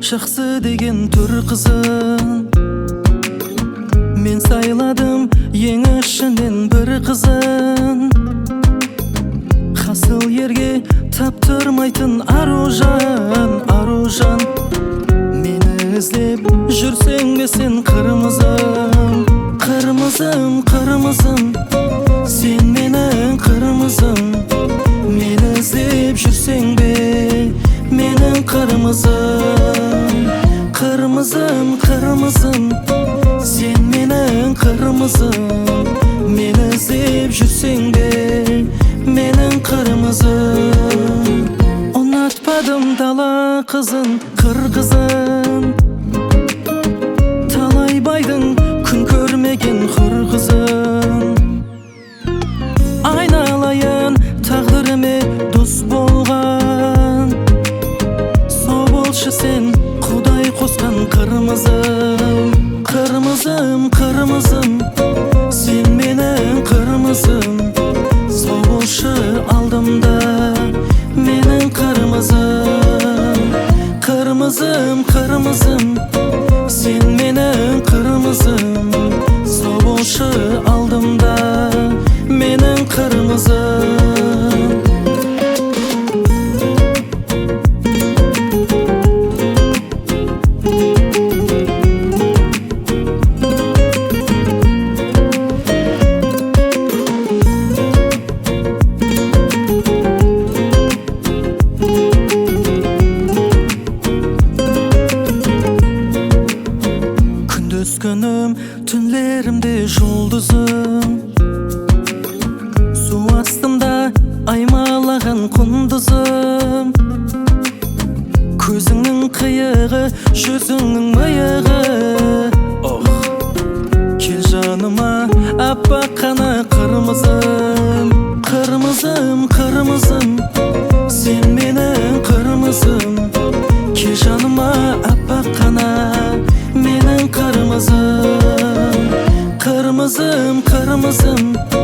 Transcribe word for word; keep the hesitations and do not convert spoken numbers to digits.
жақсы деген түр қызын мен сайладым ең ішінен бір қызын. Қасыл ерге таптырмайтын аружан, аружан. Мені іздеп жүрсең бе сен қырмызым, қырмызым, қырмызым. Сен менің қырмызым. Мені іздеп жүрсең бе менің қырмызым, қырмызым, қырмызым. Сен менің қырмызым. Мені іздеп жүрсең бе менің қырмызым. Ұнатпадым дала қызын, қыр қызын. Талай байдың күн көрмеген құр қызын. Айналайын тағдырыме дос болған, со болшы сен құдай қосқан қырмызым. Қырмызым, қырмызым. Сен менің қырмызым. Со болшы алдымда менің қырмызым. Қырмызым, қырмызым. Сен менің қырмызым. Со болшы алдымда менің қырмызым. Күндіз күнім, түнлерімде жұлдызым, су астымда аймалаған құндызым. Көзіңнің қиығы, жүзіңнің миығы. Ох, кел жаныма аппақ қана қырмызым. Қырмызым, қырмызым. Сен менің қырмызым. Кел жаныма аппақ қана менің қырмызым. Қырмызым, қырмызым.